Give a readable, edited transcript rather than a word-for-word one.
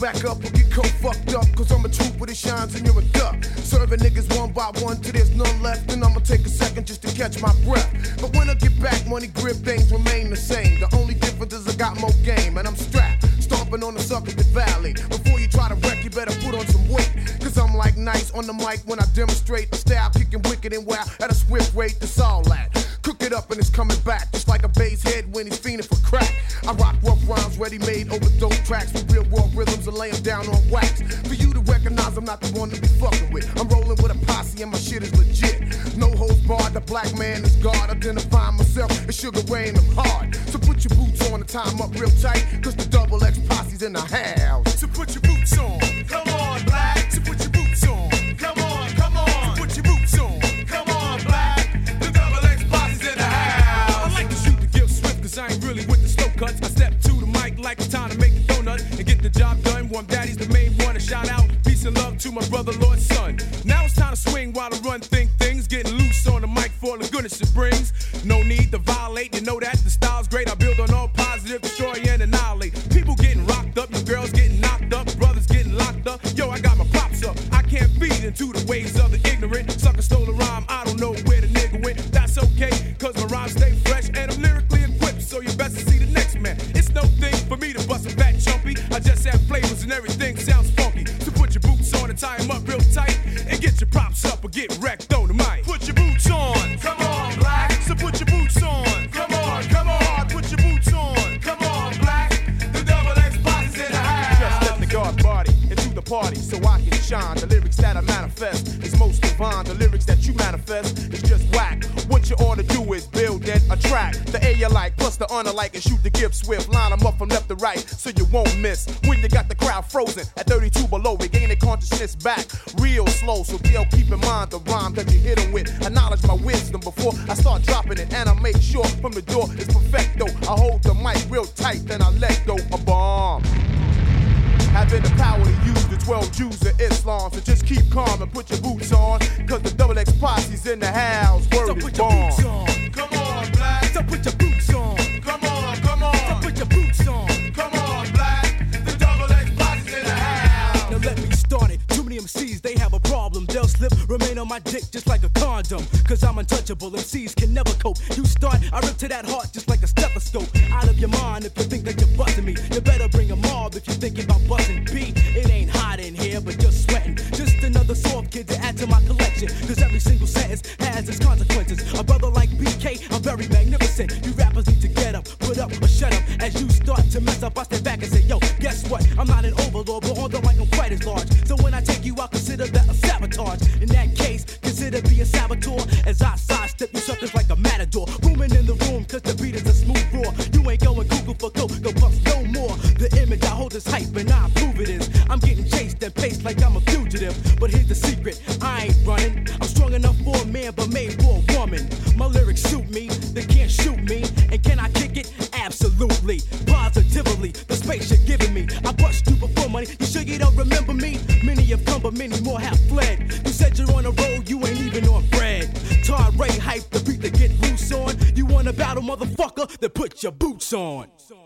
back up or get cold fucked up. Cause I'm a trooper that shines and you're a duck. Serving niggas one by one till there's none left. And I'ma take a second just to catch my breath. But when I get back, money grip, things remain the same. The only difference is I got more game and I'm strapped. Stomping on the Succotash Valley. Before you try to wreck, you better put on some weight. Cause I'm like nice on the mic when I demonstrate the style, kicking wicked and wild at a swift rate. That's all that. Cook it up and it's coming back, just like a bass head when he's fiending for crack. I rock rough rhymes, ready-made over dope tracks with real raw rhythms and lay them down on wax. For you to recognize I'm not the one to be fucking with. I'm rolling with a posse and my shit is legit. No holds barred, the black man is God. Identifying myself as Sugar Ray and I'm hard. So put your boots on and tie 'em up real tight, cause the double X posse's in the house. So put your boots on, come on, black. So put your boots on, come on, come on. So put your boots on, come on, black. The double X posse's in the house. I like to shoot the gift swift, cause I ain't really with the slow cuts. I step to the mic like it's time to make a donut and get the job done. One daddy's the main one. A shout out, peace and love to my brother, Lord Son. Now it's time to swing while I run things getting loose on the mic for the goodness it brings. No need to violate, you know that the style's great. I build on all positive, destroy and annihilate. People getting rocked up, your girls getting knocked up, brothers getting locked up. Yo, I got my props up. I can't feed into the ways of the ignorant. Sucker stole a rhyme, I don't know where the nigga went. That's okay, cause my rhymes stay fresh and I'm lyrically equipped, so you best to see the next man. It's no thing for me to bust a fat chumpy. I just have flavors and everything sounds funky. So put your boots on and tie 'em up real tight and get your props up or get wrecked on the mic. Put your boots on, come on, black. So put your boots on, come on, come on. Put your boots on, come on, black. The double X posse's in the house. Just let the guard body into the party so I can shine. The lyrics that I manifest is most divine. The lyrics that you manifest is just whack. What you ought to do is build and attract the A you like, plus the honor like, and shoot the gift swift. Line 'em up from left to right so you won't miss. When you got the crowd frozen at 32 below, regaining consciousness back real slow. So they'll keep in mind the rhyme that you hit 'em with. Acknowledge my wisdom before I start dropping it, and I make sure from the door it's perfecto. I hold the mic real tight, then I let go a bomb. Having the power to use the 12 Jews of Islam. So just keep calm and put your boots on, cause the double X posse's in the house. Word so is born. Come on, black. So put your boots on. Come on, come on. So put your boots on. Come on, black. The double X posse's in the house. Now let me start it. Too many MCs, they have a problem. They'll slip, remain on my dick just like a condom. Cause I'm untouchable, MCs can never cope. You start, I rip to that heart just like a stethoscope. Out of your mind if you think that you're busting me. You better bring a mob if you're thinking about busting B. It ain't hot in here, but just sweating. Just another soft kid to add to my collection. Cause every single sentence has its consequences. A brother like BK, I'm very magnificent. You rappers need to get up, put up, or shut up. As you start to mess up, I step back and say, yo, guess what? I'm not an overlord, but on the mic I'm quite as large. So when I take you, I consider that a sabotage. In that case, consider being saboteur. As I sidestep you suckers like a matador. Booming in the room, cause the beat is a smooth roar. You ain't going cuckoo for coke, go bust no more. The image I hold is hype and I prove it is. I'm getting chased and paced like I'm a fugitive. But here's the secret, I ain't running. I'm strong enough for a man, but made for a woman. My lyrics suit me, they can't shoot me. And can I kick it? Absolutely, positively. The space you're giving me, I bust you before money. You sure you don't remember me? Many have come, but many more have fled. You said you're on a road, you ain't even on bread. Tar Ray hype the beat to get loose on. You wanna battle, motherfucker? Then put your boots on.